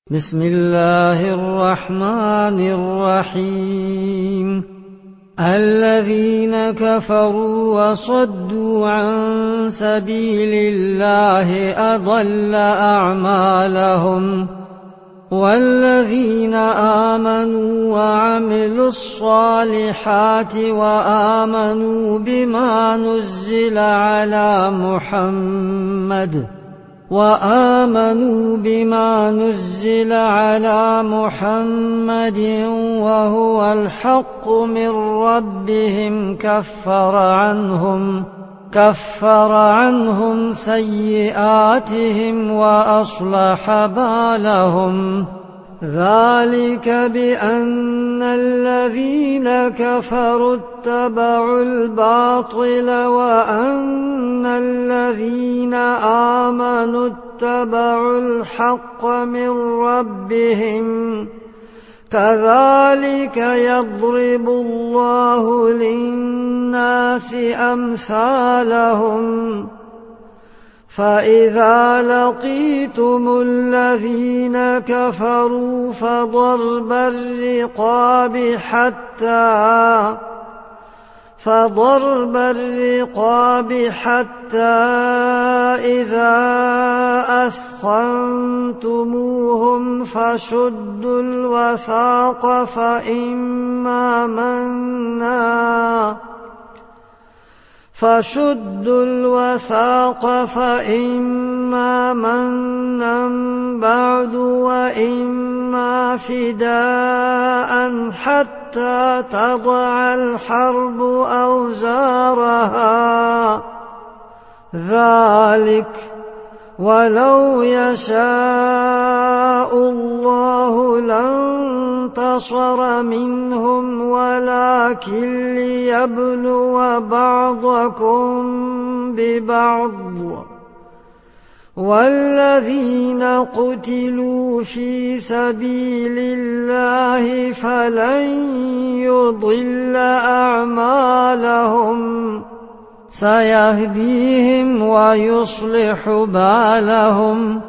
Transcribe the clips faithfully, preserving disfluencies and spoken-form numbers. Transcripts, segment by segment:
بسم الله الرحمن الرحيم الذين كفروا وصدوا عن سبيل الله أضل أعمالهم والذين آمنوا وعملوا الصالحات وآمنوا بما نزل على محمد وآمنوا بما نزل على محمد وهو الحق من ربهم كفر عنهم كفر عنهم سيئاتهم وأصلح بالهم ذلك بأن الذين كفروا اتبعوا الباطل وأن الذين آمنوا اتبعوا الحق من ربهم كذلك يضرب الله للناس أمثالهم فإذا لقيتم الذين كفروا فضرب الرقاب حتى فضرب الرقاب حتى إذا أثخنتموهم فشدوا الوثاق فإما منا فشدوا الوثاق فإما منا بعد وإما فداء حتى تضع الحرب أوزارها ذلك ولو يشاء الله لانتصر منهم ولكن ليبلو بعضكم ببعض والذين قتلوا في سبيل الله فلن يضل أعمالهم سيهديهم ويصلح بالهم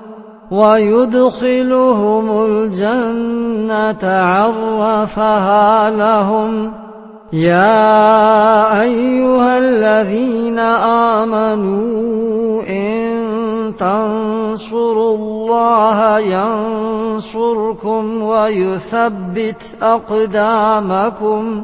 ويدخلهم الجنة عرفها لهم يا أيها الذين آمنوا إن تنصروا الله ينصركم ويثبت أقدامكم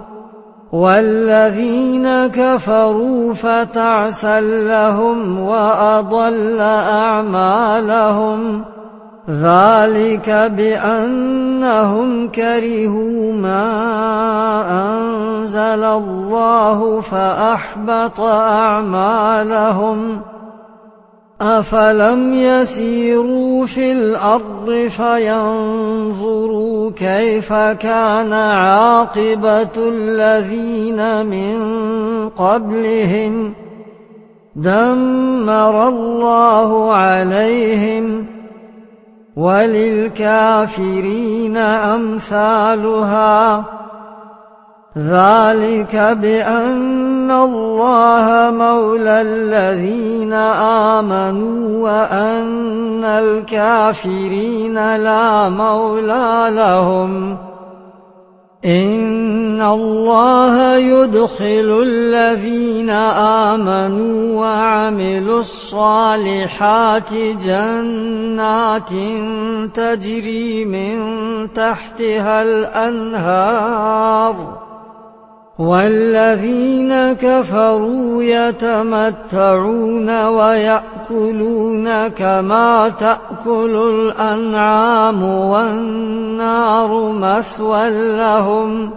والذين كفروا فتعسا لهم وأضل أعمالهم ذلك بأنهم كرهوا ما أنزل الله فأحبط أعمالهم أفلم يسيروا في الأرض فينظروا كيف كان عاقبة الذين من قبلهم دمر الله عليهم وللكافرين أمثالها ذلك بأن الله مولى الذين آمنوا وأن الكافرين لا مولى لهم إن الله يدخل الذين آمنوا وعملوا الصالحات جنات تجري من تحتها الأنهار والذين كفروا يتمتعون ويأكلون كما تأكل الأنعام والنار مثوى لهم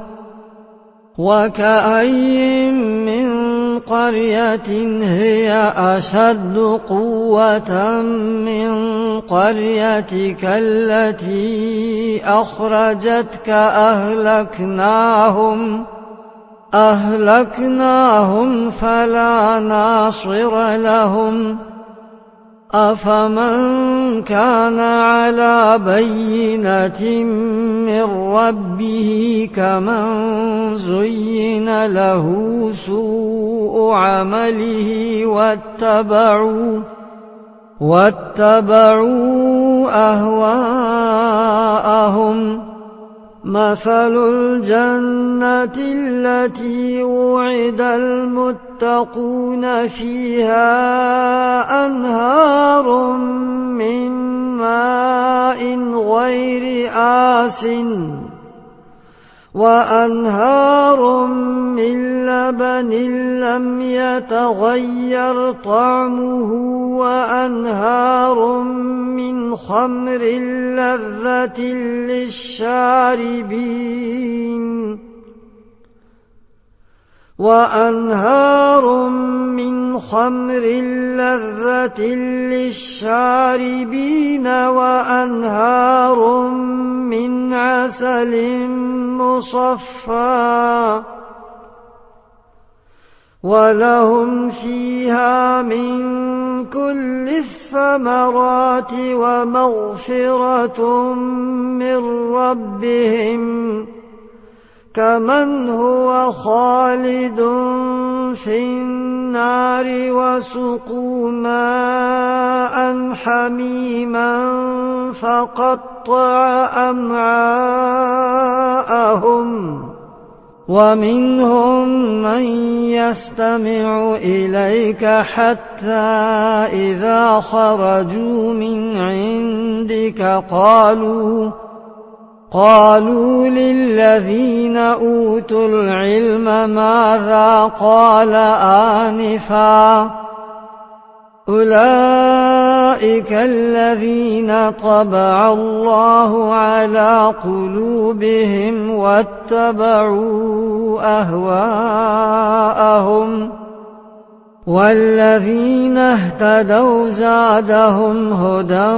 وكأين من قرية هي أشد قوة من قريتك التي أخرجتك أهلكناهم أهلكناهم فلا ناصر لهم أفمن كان على بينة من ربه كمن زين له سوء عمله واتبعوا واتبعوا أهواءهم مثل الجنة التي وعد المتقون فيها أنهار من ماء غير آسٍ وأنهار من لبن لم يتغير طعمه وأنهار من خمر لذة للشاربين وأنهار من خمر لذة للشاربين وأنهار من عسل مصفى ولهم فيها من كل الثمرات ومغفرة من ربهم كمن هو خالد في النار وسقوا ماء حميما فقطع أمعاءهم ومنهم من يستمع إليك حتى إذا خرجوا من عندك قالوا قالوا للذين أوتوا العلم ماذا قال آنفا أولئك الذين طبع الله على قلوبهم واتبعوا أهواءهم والذين اهتدوا زادهم هدى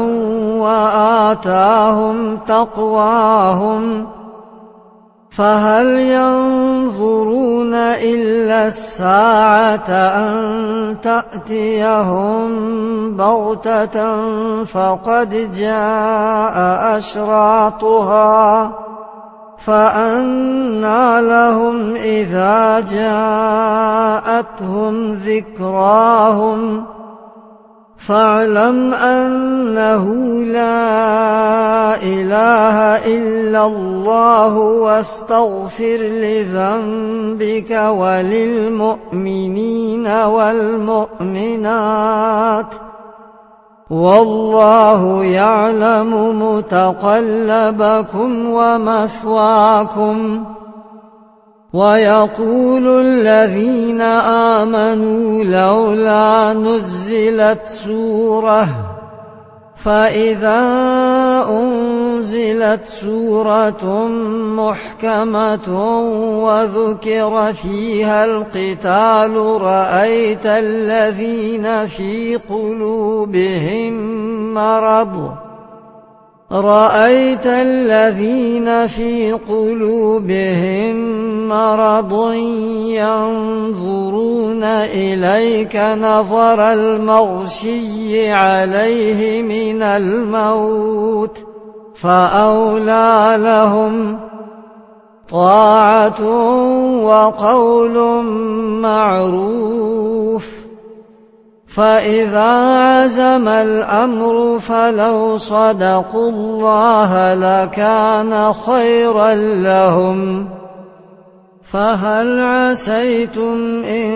وآتاهم تقواهم فهل ينظرون إلا الساعة أن تأتيهم بغتة فقد جاء أشراطها فأنى لهم إذا جاءتهم ذكراهم فاعلم أنه لا إله إلا الله واستغفر لذنبك وللمؤمنين والمؤمنات والله يعلم متقلبكم ومثواكم ويقول الذين آمنوا لولا نزلت سورة فإذا أنزلت سورة محكمة وذكر فيها القتال رأيت الذين في قلوبهم مرض رأيت الذين في قلوبهم مرض ينظرون إليك نظر المغشي عليه من الموت فأولى لهم طاعة وقول معروف فإذا عزم الأمر فلو صدقوا الله لكان خيرا لهم فهل عسيتم إن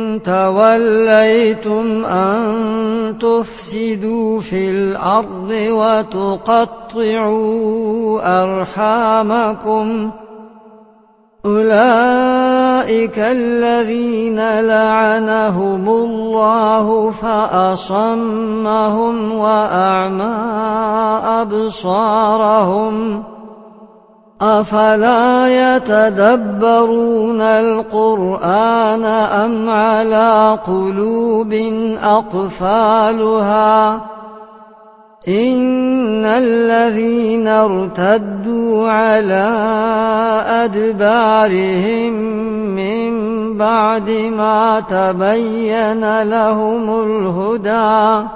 توليتم أن تفسدوا في الأرض وتقطعوا أرحامكم أولئك الذين لعنهم الله فأصمهم وأعمى أبصارهم أفلا يتدبرون القرآن أم على قلوب أقفالها إن الذين ارتدوا على أدبارهم من بعد ما تبين لهم الهدى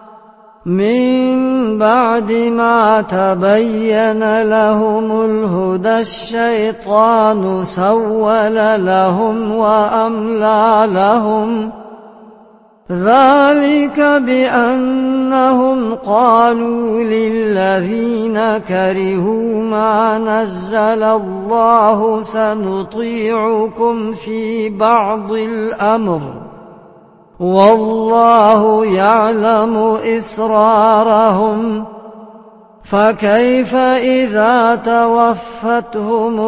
من بعد ما تبين لهم الهدى الشيطان سول لهم وأملى لهم ذلك بأنهم قالوا للذين كرهوا ما نزل الله سنطيعكم في بعض الأمر والله يعلم إسرارهم فكيف إذا توفتهم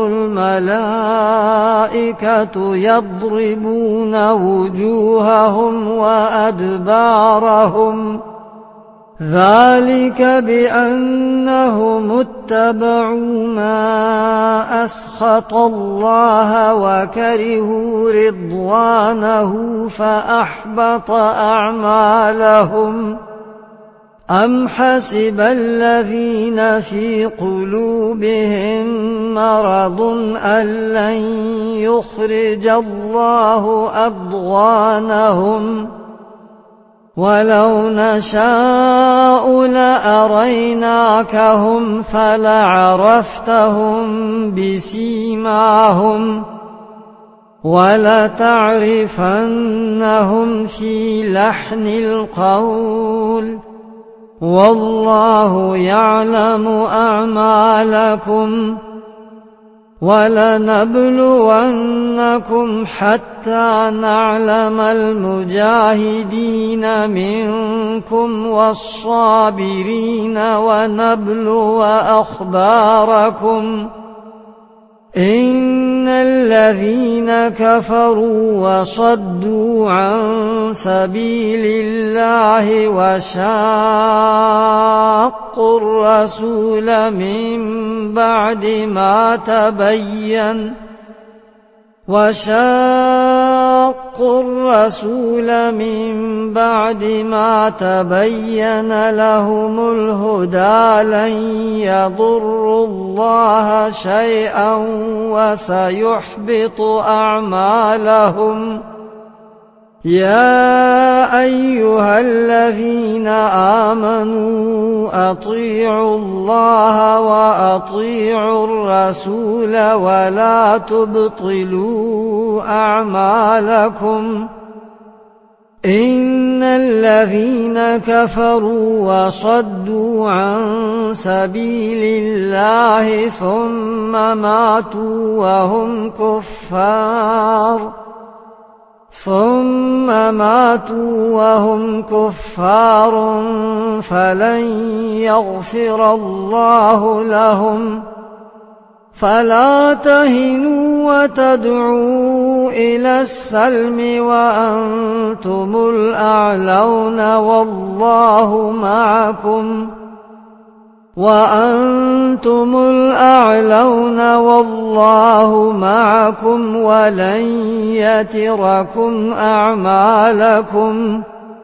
الملائكة يضربون وجوههم وأدبارهم ذلك بأنهم اتبعوا ما أسخط الله وكرهوا رضوانه فأحبط أعمالهم أم حسب الذين في قلوبهم مرض أن لن يخرج الله أضغانهم ولو نشاء لأريناكهم فلعرفتهم بسيماهم ولتعرفنهم في لحن القول والله يعلم أعمالكم ولنبلونكم حتى نعلم المجاهدين منكم والصابرين ونبلو أخباركم إن الذين كفروا وصدوا عن سبيل الله وشاقوا الرسول من بعد ما تبين وشاقوا الرسول من بعد ما تبين لهم الهدى لن يضروا الله شيئا وسيحبط أعمالهم يا أيها الذين آمنوا أطيعوا الله وأطيعوا الرسول ولا تبطلوا أعمالكم إن الذين كفروا وصدوا عن سبيل الله ثم ماتوا وهم كفار ثم ماتوا وهم كفار فلن يغفر الله لهم فلا تهنوا وتدعوا إلى السلم وأنتم الأعلون والله معكم وأنتم الأعلون والله معكم ولن يتركم أعمالكم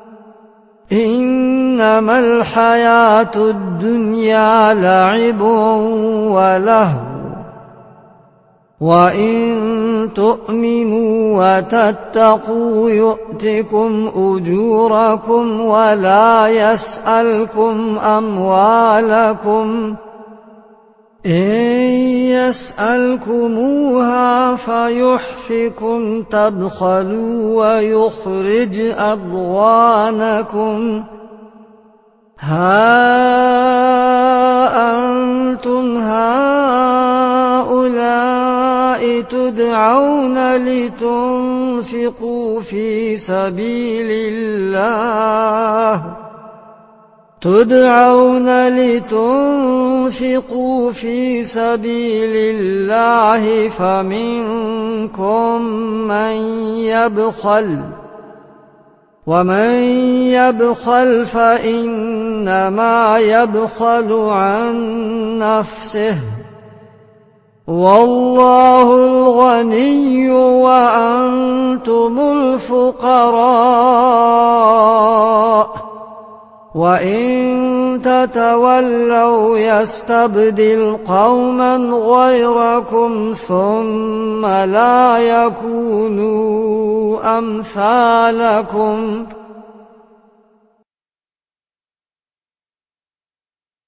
إنما الحياة الدنيا لعب ولهو وإن تؤمنوا وتتقوا يؤتكم أجوركم ولا يسألكم أموالكم إن يسألكموها فيحفكم تبخلوا ويخرج أضغانكم ها أنتم هؤلاء تدعون لتنفقوا في سبيل الله تدعون لتنفقوا في سبيل الله فمنكم من يبخل ومن يبخل فإنما يبخل عن نفسه والله الغني وأنتم الفقراء وإن تتولوا يستبدل قوما غيركم ثم لا يكونوا أمثالكم